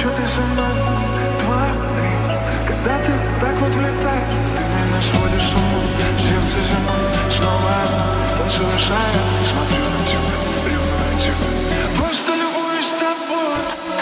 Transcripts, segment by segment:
что ты со мной творишь? Когда ты так вот влетаешь, ты меня сводишь с ума. Сердце зимой снова одно. Танцуешь, а я смотрю на тебя, ревную тебя. Просто любуюсь тобой.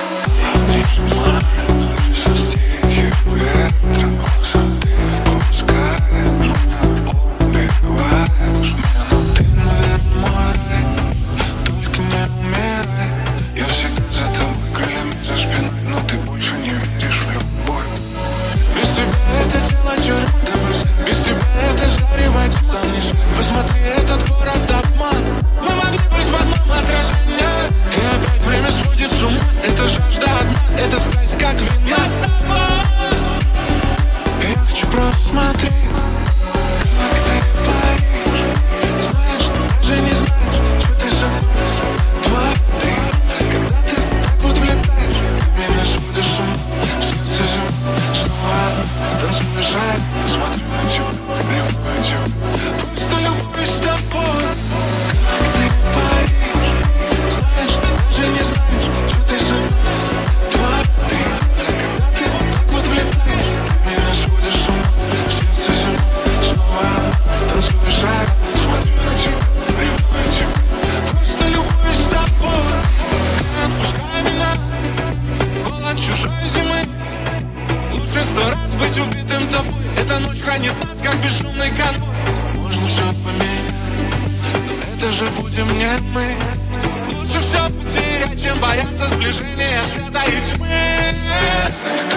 Со стихи ветра, ты впускаешь, меня убиваешь меня, но ты, наверное, мой рай. Только не умирай. Я всегда за тобой, крыльями за спиной, но ты больше не веришь в любовь. Без тебя это тело тюрьма, без тебя это зарево тела вниз. Посмотри, этот город обман. Мы могли быть в одном отражении. И опять время сводит с ума. Это жажда одна, это страсть как вина. Я с тобой. Я хочу просто смотреть, как ты паришь. Знаешь, ты даже не знаешь, что ты со мной творишь. Когда ты так вот влетаешь, ты меня сводишь с ума. В сердце зима снова одна. Танцуешь, а я смотрю на тебя, ревную тебя. Просто любуюсь тобой. Как ты паришь. Знаешь, ты даже не знаешь, что ты со мной творишь. Когда ты так вот влетаешь, ты меня сводишь с ума. В сердце зима снова одна. Танцуешь, а я смотрю на тебя, ревную тебя. Просто любуюсь тобой. Отпускай меня, голод чужой зимы. Лучше 100 раз быть убитым тобой. Эта ночь хранит нас, как бесшумный конвой. Можно все поменять, но это же будем не мы. Лучше все потерять, чем бояться сближения света и тьмы.